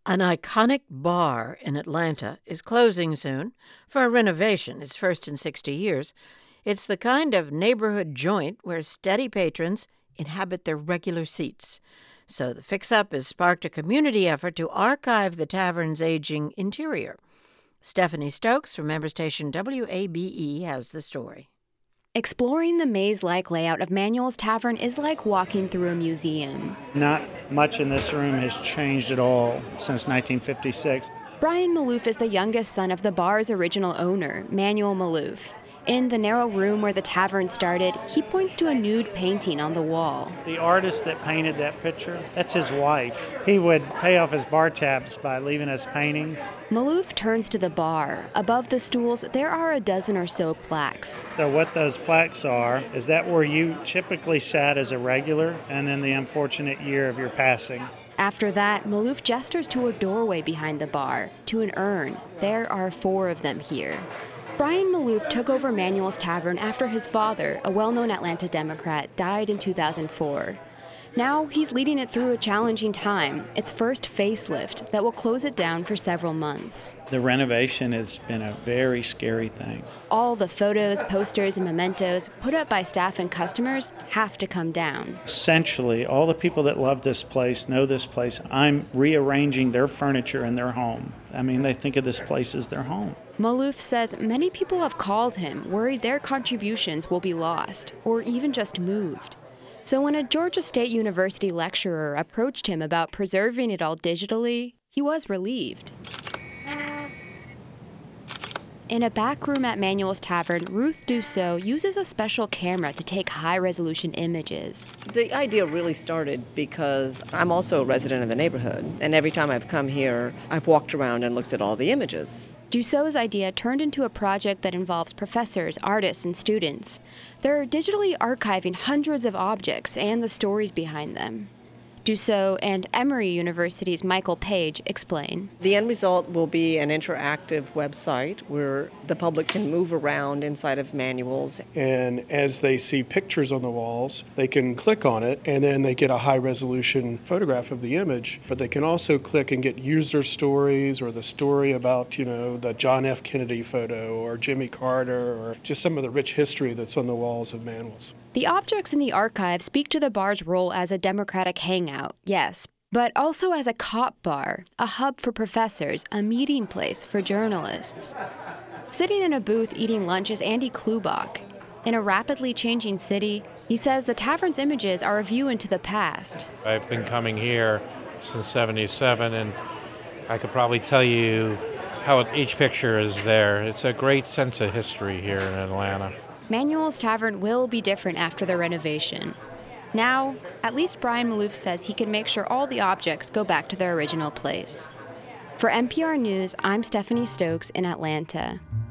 An iconic bar in Atlanta is closing soon for a renovation, its first in 60 years. It's the kind of neighborhood joint where steady patrons inhabit their regular seats. So the fix-up has sparked a community effort to archive the tavern's aging interior. Stephanie Stokes from member station WABE has the story. Exploring the maze-like layout of Manuel's Tavern is like walking through a museum. Not much in this room has changed at all since 1956. Brian Maloof is the youngest son of the bar's original owner, Manuel Maloof. In the narrow room where the tavern started, he points to a nude painting on the wall. The artist that painted that picture, that's his wife. He would pay off his bar tabs by leaving us paintings. Maloof turns to the bar. Above the stools, there are a dozen or so plaques. So what those plaques are, is that where you typically sat as a regular, and then the unfortunate year of your passing. After that, Maloof gestures to a doorway behind the bar, to an urn. There are 4 of them here. Brian Maloof took over Manuel's Tavern after his father, a well-known Atlanta Democrat, died in 2004. Now he's leading it through a challenging time, its first facelift that will close it down for several months. The renovation has been a very scary thing. All the photos, posters, and mementos put up by staff and customers have to come down. Essentially, all the people that love this place, know this place, I'm rearranging their furniture in their home. I mean, they think of this place as their home. Maloof says many people have called him, worried their contributions will be lost, or even just moved. So when a Georgia State University lecturer approached him about preserving it all digitally, he was relieved. In a back room at Manuel's Tavern, Ruth Dussault uses a special camera to take high-resolution images. The idea really started because I'm also a resident of the neighborhood, and every time I've come here, I've walked around and looked at all the images. Dussault's idea turned into a project that involves professors, artists, and students. They're digitally archiving hundreds of objects and the stories behind them. Dussault and Emory University's Michael Page explain. The end result will be an interactive website where the public can move around inside of manuals. And as they see pictures on the walls, they can click on it and then they get a high-resolution photograph of the image. But they can also click and get user stories or the story about, the John F. Kennedy photo or Jimmy Carter or just some of the rich history that's on the walls of Manuel's. The objects in the archive speak to the bar's role as a democratic hangout, yes, but also as a cop bar, a hub for professors, a meeting place for journalists. Sitting in a booth eating lunch is Andy Klubach. In a rapidly changing city, he says the tavern's images are a view into the past. I've been coming here since '77, and I could probably tell you how each picture is there. It's a great sense of history here in Atlanta. Manuel's Tavern will be different after the renovation. Now, at least Brian Maloof says he can make sure all the objects go back to their original place. For NPR News, I'm Stephanie Stokes in Atlanta.